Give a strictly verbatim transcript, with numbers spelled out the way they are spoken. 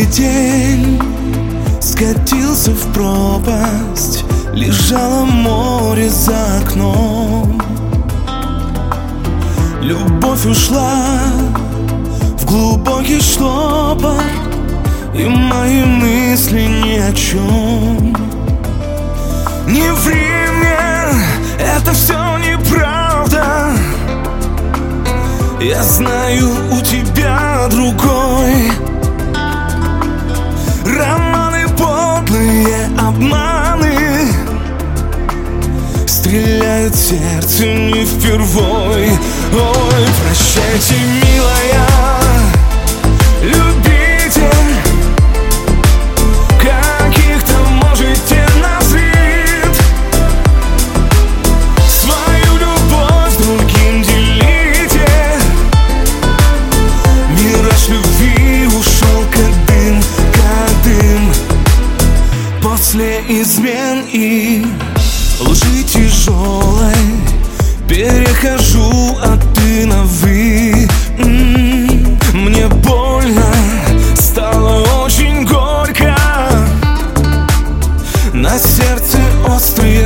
Новый день скатился в пропасть, лежало море за окном. Любовь ушла в глубокий штопор, и мои мысли ни о чем. Не ври мне, это все неправда. Я знаю, у тебя другой. Романы подлые, обманы стреляют в сердце не впервой. Ой, прощайте, милая, любите, каких-то можете на вид. Свою любовь с другим делите. Мираж любви ушел как дым, как дым после измен и лжи тяжелой. Перехожу от ты на вы. М-м, мне больно, стало очень горько. На сердце острые